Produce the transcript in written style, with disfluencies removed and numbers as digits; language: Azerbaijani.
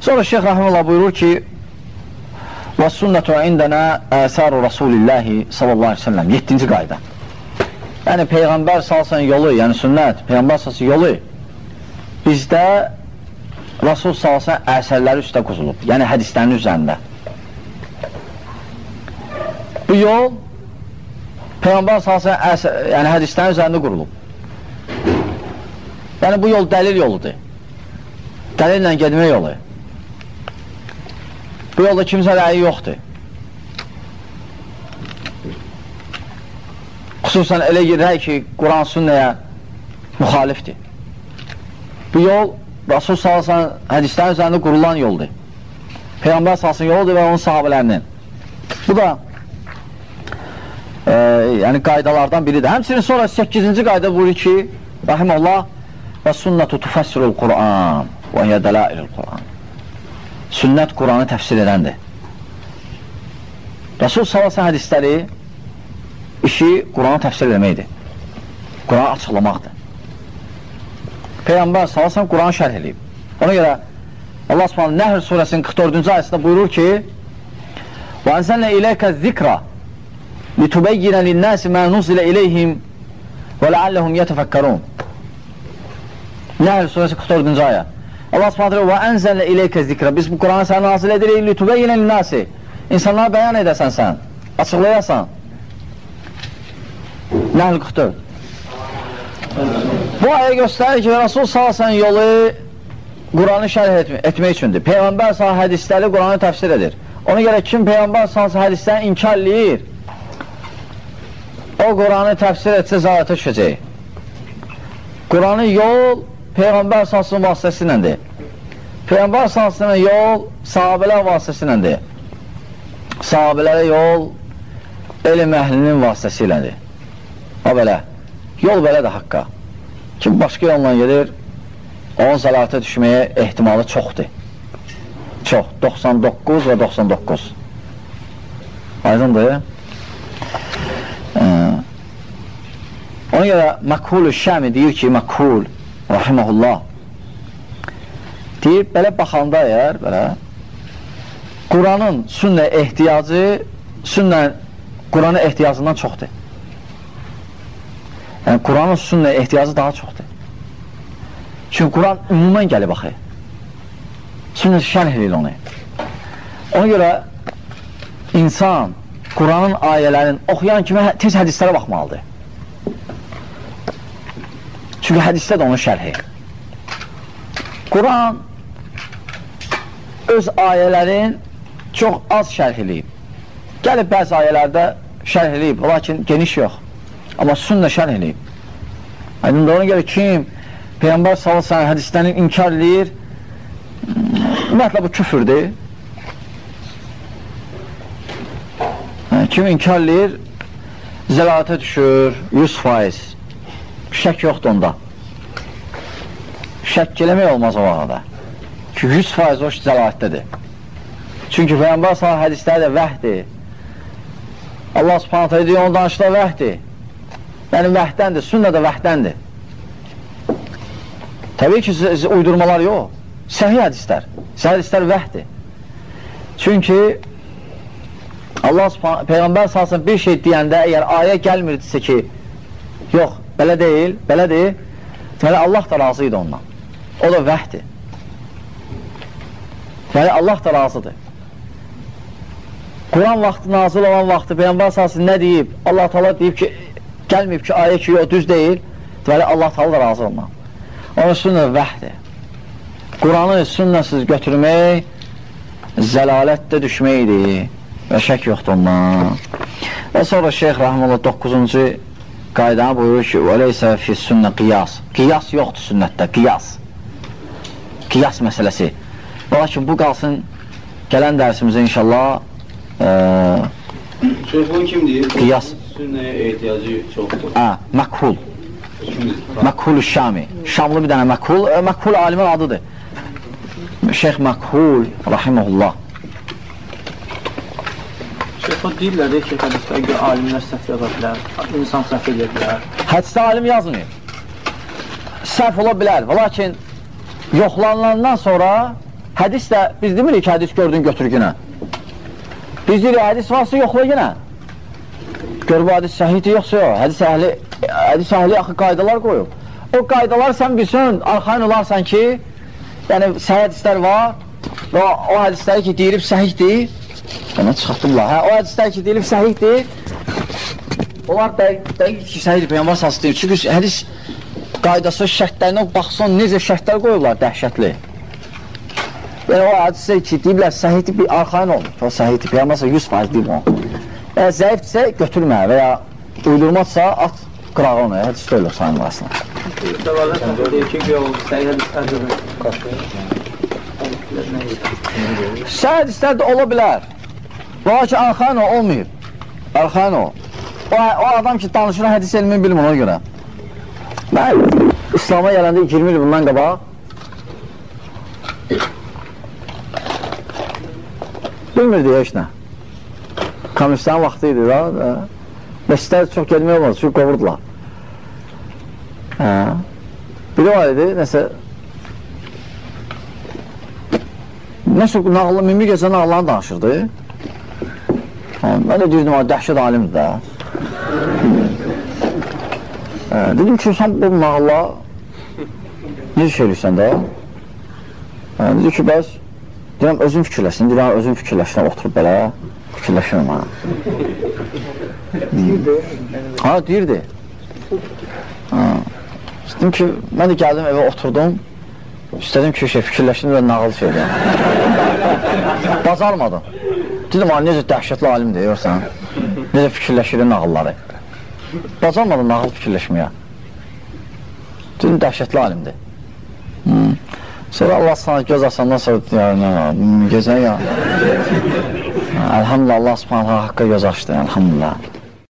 Sonra Şeyx Rahimullah buyurur ki və sünnətu indənə əsəru Rasulillahi sallallahu aleyhi ve sellem 7-ci qayda. Yəni Peyğəmbər salsan yolu, yəni sünnət, Peyğəmbər salsan yolu bizdə Rasul salsan əsərləri üstə quzulub, yəni hədislərin üzərində. Bu yol Peyğəmbər salsan yəni hədislərin üzərində qurulub. Yəni bu yol dəlil yoludur. Dəlillə gedmək yolu. Bu yolda kimsə rəyi yoxdur. Xüsusən elə rəy ki, Quran sünnəyə müxalifdir. Bu yol Rasul salsan hədislərin üzərində qurulan yoldur. Peyğəmbər salsan yoludur və onun sahabələrinin. Bu da yəni qaydalardan biridir. Həmçinin sonra 8-ci qayda buyurur ki, Rahimullah və sünnətu tufəssirul Quran və yədələilul Quran. Sünnət Quranı təfsir edəndir. Rasul salsan hədisləri işi Quranı təfsir edəməkdir. Quranı açıqlamaqdır. Peyğəmbər salsan Quranı şərh edib. Ona görə Allah Subhanahu Nəhl surəsinin 44-cü ayəsində buyurur ki: "Və ənzəlnə iləykə zikra litubeyyinə linnəsi mə nuzilə iləyhim və ləalləhum yətəfəkkərun." Nəhl surəsi 44-cü ayə. Allah Subhanahu və ənzəlnə iləykə zikra. Biz bu Quranı sənə nazil edirik litubeyyinə linnəsi. İnsanlara bəyan edəsən sən, açıqlayasan. Nəhl 44. Bu ayə göstərir ki, Rasul salsan yolu Quranı şərh etmək üçündür. Peyğəmbər salsan hədisləri Quranı təfsir edir. Ona görə kim Peyğəmbər salsan hədisləri inkar eləyir, o Quranı təfsir etsə zalətə düşəcək. Quranı yol Peyğəmbər salsın vasitəsiləndir. Peyğəmbər salsın yol sahabələr vasitəsiləndir. Sahabələrə yol elm əhlinin vasitəsiləndir. O belə. Yol belədir haqqa. Kim başqa yolla gedir, onun zəlatə düşməyə ehtimalı çoxdur. Çox. 99 və 99. Aydındır. Ona görə Məkhul-ü Şəmi deyir ki, Məkhul Rahiməhullah deyir, belə baxanda əgər belə Quranın sünnə ehtiyacı sünnə Qurana ehtiyacından çoxdur. Yəni Quranın sünnə ehtiyacı daha çoxdur. Çünki Quran ümumən gəlib axı. Sünnə şərh edir onu. Ona görə insan Quranın ayələrini oxuyan kimi tez hədislərə baxmalıdır. Çünki hədisdə də onun şərhi. Quran öz ayələrin çox az şərh eləyib. Gəlib bəzi ayələrdə şərh eləyib, lakin geniş yox. Amma sünnə şərh eləyib. Aydın da ona görə kim Peyğəmbər sallallahu aleyhi hədislərini inkar eləyir, ümumiyyətlə bu küfürdür. Kim inkar eləyir, zəlalətə düşür 100%. Şək yoxdur onda. Şək eləmək olmaz o arada. Çünki 100% o zəlalətdədir. Çünki Peyğəmbər sallallahu hədisləri də vəhdir. Allah subhanahu ta'ala deyir, onun danışıqda vəhdir. Yəni vəhdəndir, sünnə də vəhdəndir. Təbii ki, uydurmalar yox. Səhih hədislər. Səhih hədislər vəhdir. Çünki Allah subhanahu Peyğəmbər sallallahu bir şey deyəndə, əgər ayə gəlmirdirsə ki, yox, belə deyil, belədir, deməli Allah da razı idi ondan. O da vəhdir. Deməli Allah da razıdır. Quran vaxtı nazil olan vaxtı Peyğəmbər sallallahu nə deyib? Allah Taala deyib ki, gəlməyib ki, ayə ki, o düz deyil. Deməli Allah Taala da razı ondan. Onun sünnə vəhdir. Quranı sünnəsiz götürmək zəlalətdə düşməkdir və şək yoxdur ondan. Və sonra Şeyx Rahimullah 9-cu qaydanı buyurur ki, "Vəleysə fi sünnə qiyas." Qiyas yoxdur sünnətdə, qiyas. Qiyas məsələsi. Lakin bu qalsın gələn dərsimizdə inşallah Şeyx bunu kim deyir? Qiyas. Sünnəyə ehtiyacı çoxdur. Məkhul. Məkhul-ü Şami. Şamlı bir dənə Məkhul. Məkhul alimin adıdır. Şeyx Məkhul Rahiməhullah. Şeyx o deyirlər ki, hədisdə alimlər səhv yaza bilər, insan səhv edə bilər. Hədisdə alim yazmıyor. Səhv ola bilər. Lakin yoxlanılandan sonra Hədis də, biz demirik ki, hədis gördün götür günə. Biz deyirik, hədis varsa yoxla günə. Gör bu hədis səhiddir, yoxsa yox. Hədis əhli axı qaydalar qoyub. O qaydalar sən bilsin, arxain olarsan ki, yəni səhih hədislər var və o hədisləri ki, deyilib səhihdir, ona çıxartdımlar, o hədisləri ki, deyilib səhihdir, onlar dəqiq ki, səhihdir, Peyğəmbər sallallahu əleyhi və səlləm. Çünki hədis qaydası şərtlərinə baxsan, necə şərtlər qoyublar, dəhşətli. Yəni o hədislər ki, deyiblər səhihdir, bir arxain olmur. O səhihdir, Peyğəmbər 100% deyib onu. Əgər zəifdirsə, götürmə və ya uydurmadsa, at qırağı onu, hədis deyil o sayın arasına. Səhih hədislər də ola bilər. Lakin arxain olmayıb. Arxain o. O adam ki, danışılan hədis elmini bilmir ona görə. Mən İslam'a gələndə 20 il bundan qabaq bilmirdi heç nə. Kommunistlərin vaxtı idi da. Məscidlər çox gəlmək olmadı, çünki qovurdular. Biri var idi, nəsə nağılı, mimmi gecə nağılarını danışırdı. Mən də deyirdim, dəhşət alimdir də. Dedim ki, sən bu nağılla necə şey eləyirsən də? Dedi ki, bəs deyirəm, özüm fikirləşsin, deyirəm, özüm fikirləşsin, oturub belə fikirləşirəm ha. Ha, deyirdi. Dedim ki, mən də gəldim, evə oturdum, istədim ki, fikirləşdim və nağıl söyləyəm. Bacarmadım. Dedim, necə dəhşətli alimdir, görsən, necə fikirləşirir nağılları. Bacarmadım nağıl fikirləşməyə. Dedim, dəhşətli alimdir. Sonra Allah sana göz asandan sonra gecə ya. Elhamdülillah, Allah subhanallah haqqa göz açdı, elhamdülillah.